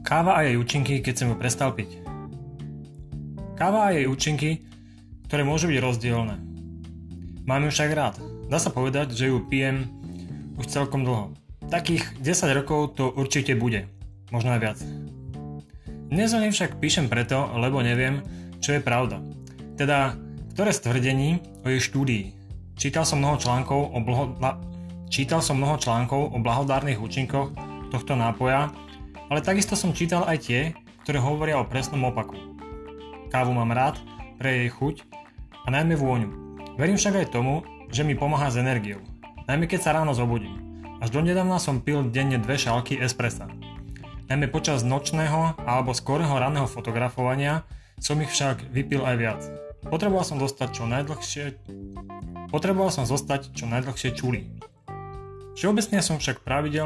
Káva a jej účinky, keď som ju prestal piť. Káva a jej účinky, ktoré môžu byť rozdielne. Mám ju však rád. Dá sa povedať, že ju pijem už celkom dlho. Takých 10 rokov to určite bude. Možno aj viac. Dnes o nej však píšem preto, lebo neviem, čo je pravda. Teda, ktoré z tvrdení o jej štúdii. Čítal som mnoho článkov o blahodárnych účinkoch tohto nápoja, ale takisto som čítal aj tie, ktoré hovoria o presnom opaku. Kávu mám rád pre jej chuť a najmä vôňu. Verím však aj tomu, že mi pomáha s energiou, najmä keď sa ráno zobudím. Až donedávna som pil denne 2 šálky espressa. Najmä počas nočného alebo skorého ranného fotografovania som ich však vypil aj viac. Potreboval som zostať čo najdlhšie Všeobecne som sa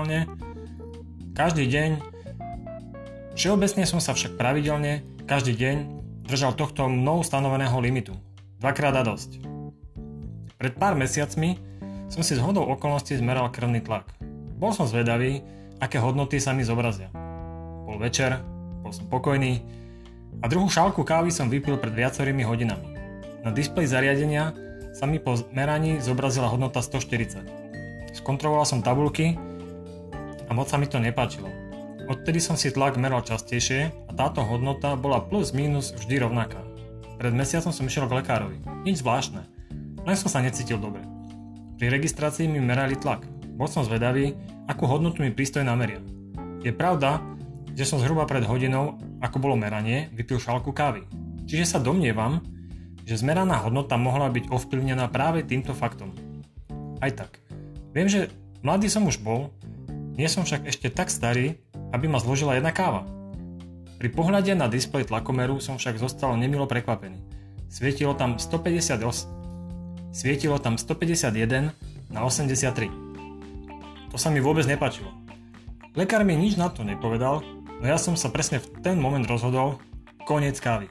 však pravidelne každý deň držal tohto mnou stanoveného limitu. 2-krát a dosť. Pred pár mesiacmi som si zhodou okolností zmeral krvný tlak. Bol som zvedavý, aké hodnoty sa mi zobrazia. Bol večer, bol som pokojný a druhú šálku kávy som vypil pred viacerými hodinami. Na displeji zariadenia sa mi po meraní zobrazila hodnota 140. Skontroloval som tabuľky a moc sa mi to nepáčilo. Odtedy som si tlak meral častejšie a táto hodnota bola plus minus vždy rovnaká. Pred mesiacom som išiel k lekárovi. Nič zvláštne, len som sa necítil dobre. Pri registrácii mi merali tlak. Bol som zvedavý, akú hodnotu mi prístroj nameria. Je pravda, že som zhruba pred hodinou, ako bolo meranie, vypil šálku kávy. Čiže sa domnievam, že zmeraná hodnota mohla byť ovplyvnená práve týmto faktom. Aj tak. Viem, že mladý som už bol, nie som však ešte tak starý, aby ma zložila jedna káva. Pri pohľade na displej tlakomeru som však zostal nemilo prekvapený. Svietilo tam 151 na 83. To sa mi vôbec nepáčilo. Lekár mi nič na to nepovedal, no ja som sa presne v ten moment rozhodol, koniec kávy.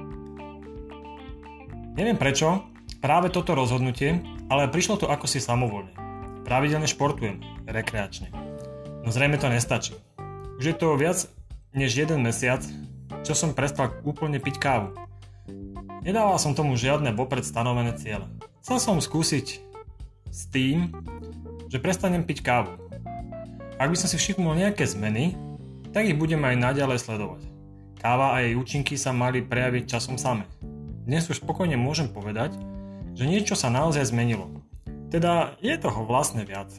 Neviem prečo, práve toto rozhodnutie, ale prišlo to ako si samovoľne. Pravidelne športujem, rekreačne. No zrejme to nestačí. Už je to viac než 1 mesiac, čo som prestal úplne piť kávu. Nedával som tomu žiadne vopred stanovené ciele. Chcel som skúsiť s tým, že prestanem piť kávu. Ak by som si všimol nejaké zmeny, tak ich budem aj naďalej sledovať. Káva a jej účinky sa mali prejaviť časom same. Dnes už spokojne môžem povedať, že niečo sa naozaj zmenilo. Teda je toho vlastne viac.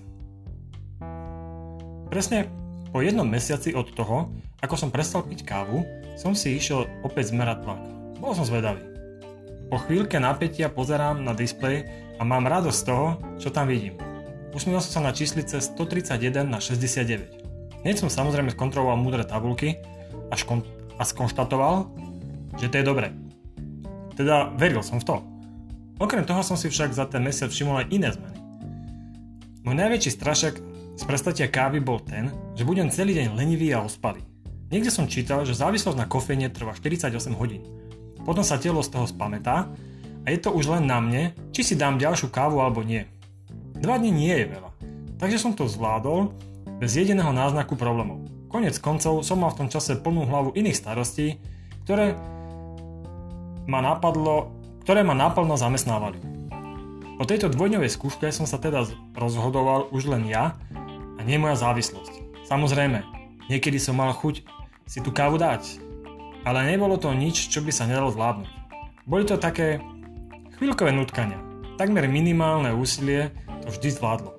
Presne po 1 mesiaci od toho, ako som prestal piť kávu, som si išiel opäť zmerať tlak. Bol som zvedavý. Po chvíľke napätia pozerám na displej a mám radosť z toho, čo tam vidím. Usmiel som sa na číslice 131 na 69. Hneď som samozrejme skontroloval múdre tabuľky a skonštatoval, že to je dobré. Teda veril som v to. Okrem toho som si však za ten mesiac všimol aj iné zmeny. Môj najväčší strašák z prestatia kávy bol ten, že budem celý deň lenivý a ospalý. Niekde som čítal, že závislosť na kofeíne trvá 48 hodín. Potom sa telo z toho spamätá a je to už len na mne, či si dám ďalšiu kávu alebo nie. 2 dní nie je veľa, takže som to zvládol bez jediného náznaku problémov. Koniec koncov som mal v tom čase plnú hlavu iných starostí, ktoré ma naplno zamestnávali. Po tejto dvojdňovej skúške som sa teda rozhodoval už len ja a nie moja závislosť. Samozrejme, niekedy som mal chuť si tú kávu dať, ale nebolo to nič, čo by sa nedalo zvládnuť. Boli to také chvíľkové nutkania. Takmer minimálne úsilie to vždy zvládlo.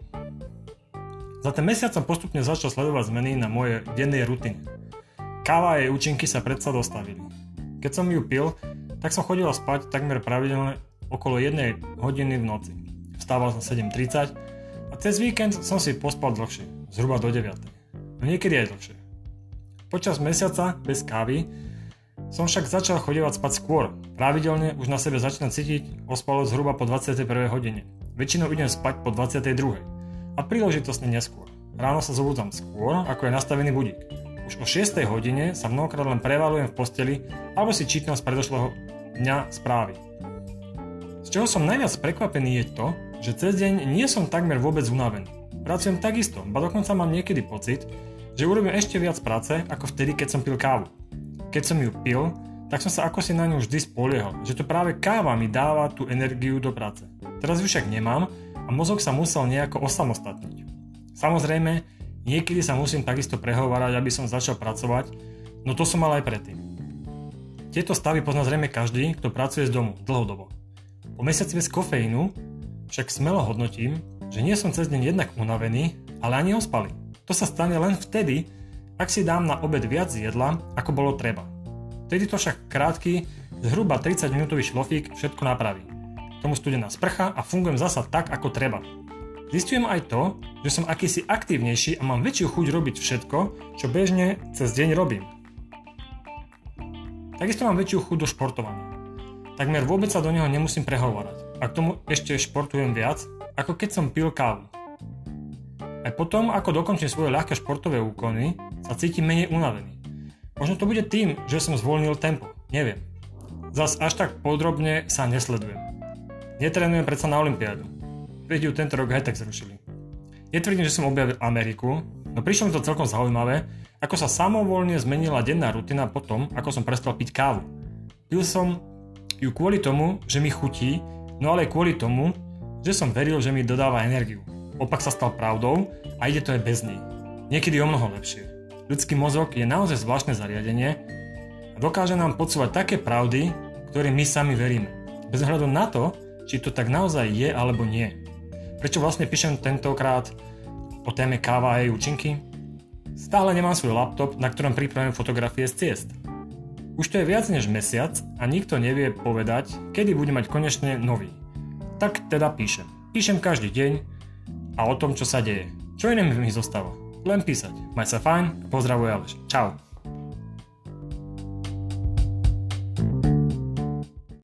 Za ten mesiac som postupne začal sledovať zmeny na mojej dennej rutine. Káva a jej účinky sa predsa dostavili. Keď som ju pil, tak som chodil spať takmer pravidelne okolo 1 hodiny v noci. Vstával som 7:30 a cez víkend som si pospal dlhšie, zhruba do 9. No niekedy aj dlhšie. Počas mesiaca bez kávy som však začal chodívať spať skôr. Pravidelne už na sebe začínam cítiť ospalosť zhruba po 21. hodine. Väčšinou idem spať po 22. a príležitostne neskôr. Ráno sa zobudzam skôr, ako je nastavený budík. Už o 6. hodine sa mnohokrát len prevalujem v posteli alebo si čítam z predošlého dňa správy. Z čoho som najviac prekvapený je to, že cez deň nie som takmer vôbec unavený. Pracujem takisto, ba dokonca mám niekedy pocit, že urobím ešte viac práce ako vtedy, keď som pil kávu. Keď som ju pil, tak som sa ako si na ňu vždy spoliehal, že to práve káva mi dáva tú energiu do práce. Teraz ju však nemám a mozog sa musel nejako osamostatniť. Samozrejme, niekedy sa musím takisto prehovárať, aby som začal pracovať, no to som mal aj predtým. Tieto stavy pozná zrejme každý, kto pracuje z domu dlhodobo. Po mesiaci bez kofeínu však smelo hodnotím, že nie som cez deň jednak unavený, ale ani ospalý. To sa stane len vtedy, ak si dám na obed viac jedla, ako bolo treba. Vtedy to však krátky, zhruba 30 minútový šlofík všetko napraví. K tomu studená sprcha a fungujem zasa tak, ako treba. Zistujem aj to, že som akýsi aktívnejší a mám väčšiu chuť robiť všetko, čo bežne cez deň robím. Takisto mám väčšiu chuť do športovania. Takmer vôbec sa do neho nemusím prehovárať. A k tomu ešte športujem viac, ako keď som pil kávu. Aj potom, ako dokončím svoje ľahké športové úkony, sa cítim menej unavený. Možno to bude tým, že som zvolnil tempo, neviem. Zas až tak podrobne sa nesledujem. Netrénujem predsa na olympiádu. Veď ju tento rok aj tak zrušili. Netvrdím, že som objavil Ameriku, no prišlo mi to celkom zaujímavé, ako sa samovoľne zmenila denná rutina po tom, ako som prestal piť kávu. Pil som ju kvôli tomu, že mi chutí, no ale kvôli tomu, že som veril, že mi dodáva energiu. Opak sa stal pravdou a ide to aj bez nej. Niekedy o mnoho lepšie. Ľudský mozog je naozaj zvláštne zariadenie a dokáže nám podsúvať také pravdy, ktoré my sami veríme. Bez ohľadu na to, či to tak naozaj je alebo nie. Prečo vlastne píšem tentokrát o téme káva a jej účinky? Stále nemám svoj laptop, na ktorom pripravujem fotografie z ciest. Už to je viac než mesiac a nikto nevie povedať, kedy bude mať konečne nový. Tak teda píšem. Píšem každý deň a o tom, čo sa deje. Čo iné mi zostáva? Len písať. Maj sa fajn, pozdravuje Aleš. Čau.